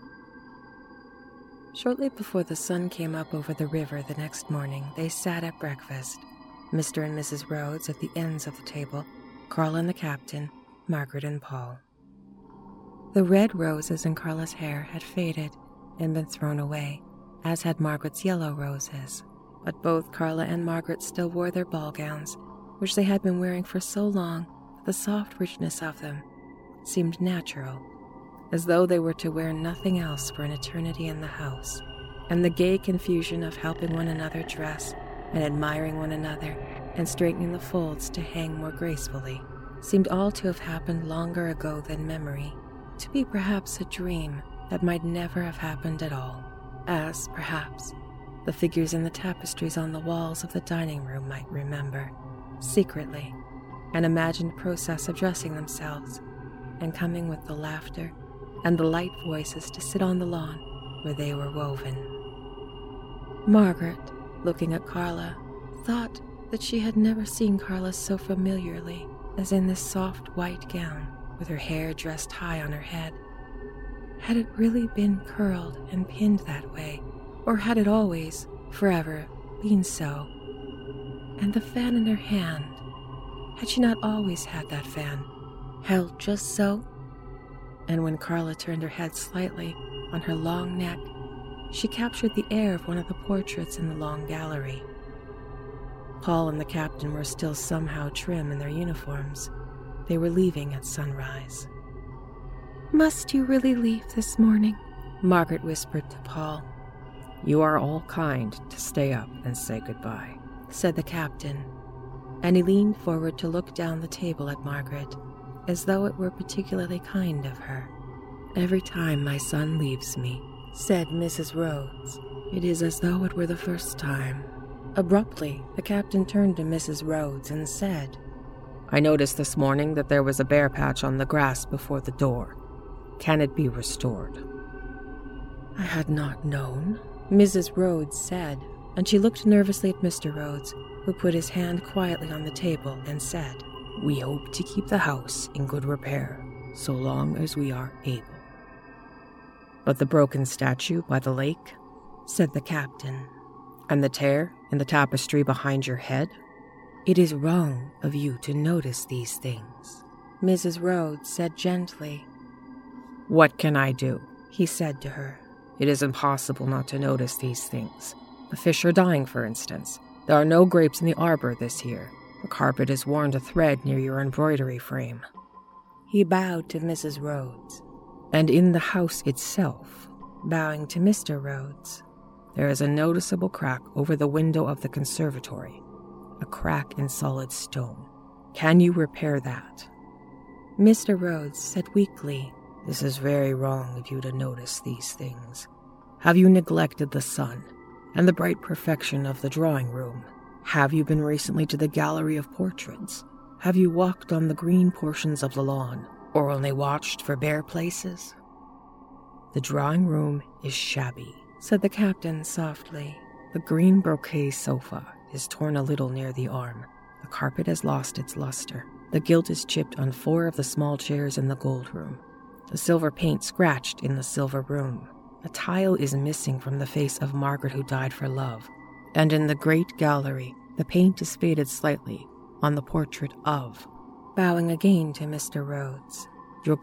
Shortly before the sun came up over the river the next morning, they sat at breakfast, Mr. and Mrs. Rhodes at the ends of the table, Carla and the captain, Margaret and Paul. The red roses in Carla's hair had faded and been thrown away, as had Margaret's yellow roses, but both Carla and Margaret still wore their ball gowns, which they had been wearing for so long that the soft richness of them seemed natural, as though they were to wear nothing else for an eternity in the house, and the gay confusion of helping one another dress and admiring one another and straightening the folds to hang more gracefully seemed all to have happened longer ago than memory, to be perhaps a dream that might never have happened at all, as, perhaps, the figures in the tapestries on the walls of the dining room might remember, secretly, an imagined process of dressing themselves and coming with the laughter and the light voices to sit on the lawn where they were woven. Margaret, looking at Carla, thought that she had never seen Carla so familiarly as in this soft white gown with her hair dressed high on her head. Had it really been curled and pinned that way, or had it always, forever, been so? And the fan in her hand, had she not always had that fan, held just so? And when Carla turned her head slightly on her long neck, she captured the air of one of the portraits in the long gallery. Paul and the captain were still somehow trim in their uniforms. They were leaving at sunrise. "Must you really leave this morning?" Margaret whispered to Paul. "You are all kind to stay up and say goodbye," said the captain, and he leaned forward to look down the table at Margaret, as though it were particularly kind of her. "Every time my son leaves me," said Mrs. Rhodes, "it is as though it were the first time." Abruptly, the captain turned to Mrs. Rhodes and said, "I noticed this morning that there was a bare patch on the grass before the door. Can it be restored?" "I had not known," Mrs. Rhodes said, and she looked nervously at Mr. Rhodes, who put his hand quietly on the table and said, "We hope to keep the house in good repair, so long as we are able." "But the broken statue by the lake?" said the captain. "And the tear in the tapestry behind your head?" "It is wrong of you to notice these things," Mrs. Rhodes said gently. "What can I do?" he said to her. "It is impossible not to notice these things. The fish are dying, for instance. There are no grapes in the arbor this year. The carpet is worn to thread near your embroidery frame." He bowed to Mrs. Rhodes. "And in the house itself," bowing to Mr. Rhodes, "there is a noticeable crack over the window of the conservatory, a crack in solid stone. Can you repair that?" Mr. Rhodes said weakly, "This is very wrong of you to notice these things. Have you neglected the sun and the bright perfection of the drawing room? Have you been recently to the gallery of portraits? Have you walked on the green portions of the lawn, or only watched for bare places?" "The drawing room is shabby," said the captain softly. "The green brocade sofa is torn a little near the arm. The carpet has lost its luster. The gilt is chipped on 4 of the small chairs in the gold room. The silver paint scratched in the silver room. A tile is missing from the face of Margaret who died for love. And in the great gallery, the paint is faded slightly on the portrait of," bowing again to Mr. Rhodes, "your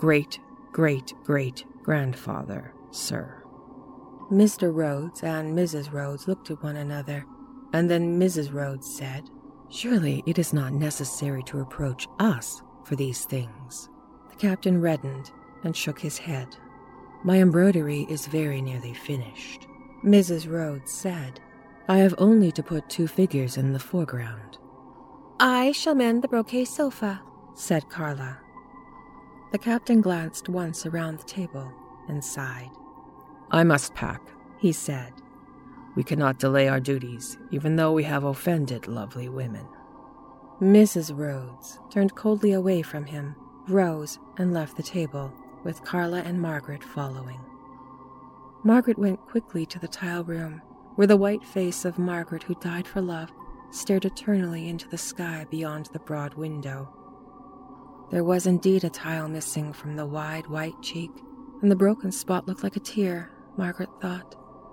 great-great-great-grandfather, sir." Mr. Rhodes and Mrs. Rhodes looked at one another, and then Mrs. Rhodes said, "Surely it is not necessary to reproach us for these things." The captain reddened and shook his head. "My embroidery is very nearly finished," Mrs. Rhodes said. "I have only to put 2 figures in the foreground." "I shall mend the brocade sofa," said Carla. The captain glanced once around the table and sighed. "I must pack," he said. "We cannot delay our duties, even though we have offended lovely women." Mrs. Rhodes turned coldly away from him, rose, and left the table, with Carla and Margaret following. Margaret went quickly to the tile room, where the white face of Margaret who died for love stared eternally into the sky beyond the broad window. There was indeed a tile missing from the wide white cheek, and the broken spot looked like a tear, Margaret thought.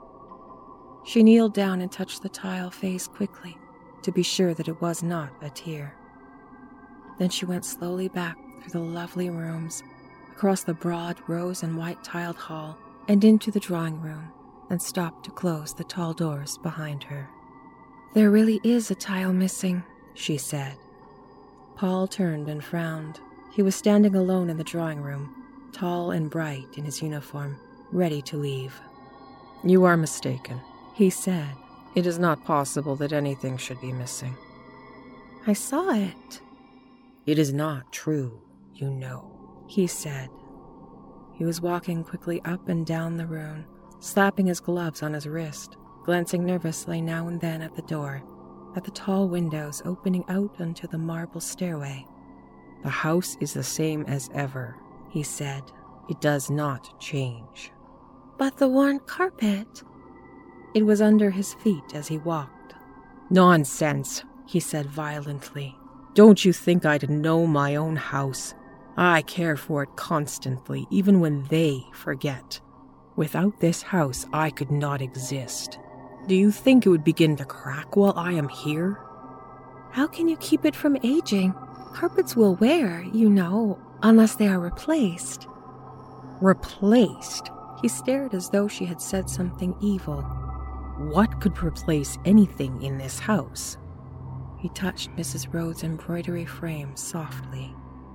She kneeled down and touched the tile face quickly, to be sure that it was not a tear. Then she went slowly back through the lovely rooms, across the broad rose and white tiled hall, and into the drawing room, and stopped to close the tall doors behind her. "There really is a tile missing," she said. Paul turned and frowned. He was standing alone in the drawing room, tall and bright in his uniform, ready to leave. "You are mistaken," he said. "It is not possible that anything should be missing." "I saw it." "It is not true, you know," he said. He was walking quickly up and down the room, slapping his gloves on his wrist, glancing nervously now and then at the door, at the tall windows opening out onto the marble stairway. "The house is the same as ever," he said. "It does not change." "But the worn carpet." It was under his feet as he walked. "Nonsense," he said violently. "Don't you think I'd know my own house? I care for it constantly, even when they forget. Without this house, I could not exist. Do you think it would begin to crack while I am here?" "How can you keep it from aging? Carpets will wear, you know, unless they are replaced." "Replaced?" He stared as though she had said something evil. "What could replace anything in this house?" He touched Mrs. Rhodes' embroidery frame softly.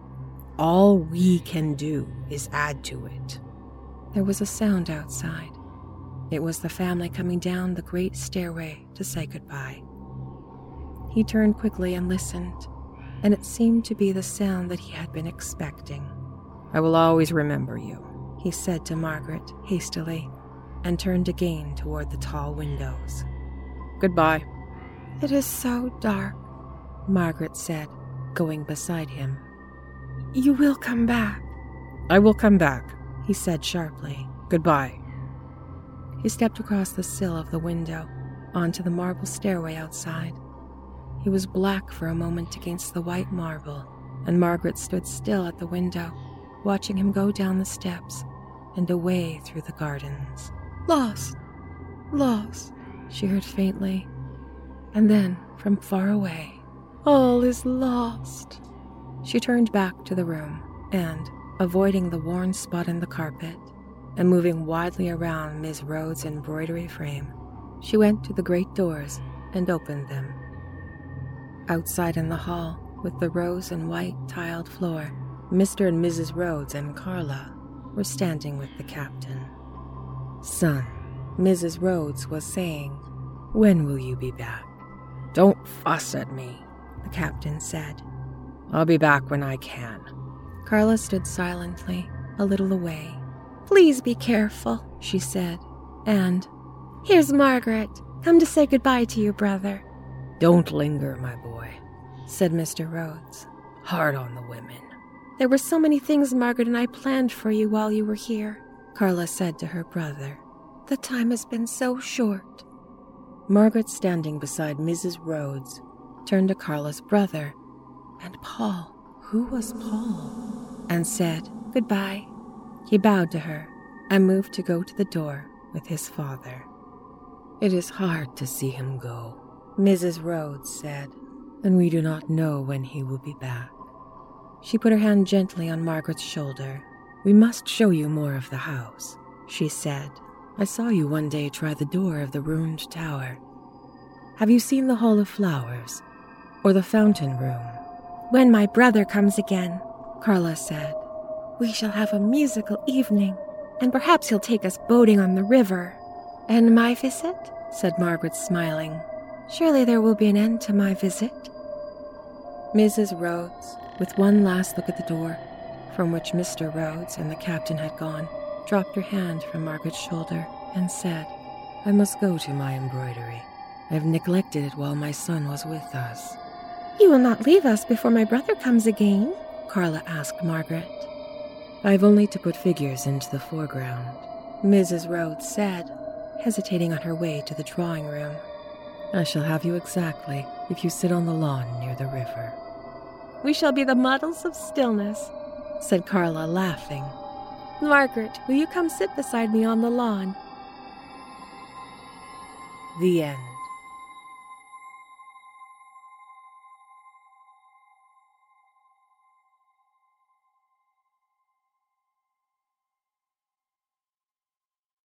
"All we can do is add to it." There was a sound outside. It was the family coming down the great stairway to say goodbye. He turned quickly and listened, and it seemed to be the sound that he had been expecting. "I will always remember you," he said to Margaret hastily, and turned again toward the tall windows. "Goodbye." It is so dark, Margaret said, going beside him. You will come back. I will come back, he said sharply. Goodbye. He stepped across the sill of the window, onto the marble stairway outside. He was black for a moment against the white marble, and Margaret stood still at the window, watching him go down the steps and away through the gardens. Lost, lost, she heard faintly, and then, from far away, all is lost. She turned back to the room and, avoiding the worn spot in the carpet and moving widely around Miss Rhodes' embroidery frame, she went to the great doors and opened them. Outside in the hall, with the rose and white tiled floor, Mr. and Mrs. Rhodes and Carla were standing with the captain. Son, Mrs. Rhodes was saying, when will you be back? Don't fuss at me, the captain said. I'll be back when I can. Carla stood silently, a little away. Please be careful, she said, and, here's Margaret, come to say goodbye to you, brother. Don't linger, my boy, said Mr. Rhodes. Hard on the women. There were so many things Margaret and I planned for you while you were here, Carla said to her brother. The time has been so short. Margaret, standing beside Mrs. Rhodes, turned to Carla's brother, and Paul, who was Paul, and said, Goodbye. He bowed to her and moved to go to the door with his father. It is hard to see him go, Mrs. Rhodes said, and we do not know when he will be back. She put her hand gently on Margaret's shoulder. We must show you more of the house, she said. I saw you one day try the door of the ruined tower. Have you seen the Hall of Flowers, or the fountain room? When my brother comes again, Carla said, we shall have a musical evening, and perhaps he'll take us boating on the river. And my visit? Said Margaret, smiling. Surely there will be an end to my visit. Mrs. Rhodes, with one last look at the door, from which Mr. Rhodes and the captain had gone, dropped her hand from Margaret's shoulder and said, I must go to my embroidery. I have neglected it while my son was with us. You will not leave us before my brother comes again? Carla asked Margaret. I have only to put figures into the foreground, Mrs. Rhodes said, hesitating on her way to the drawing room. I shall have you exactly if you sit on the lawn near the river. We shall be the models of stillness, said Carla, laughing. Margaret, will you come sit beside me on the lawn? The end.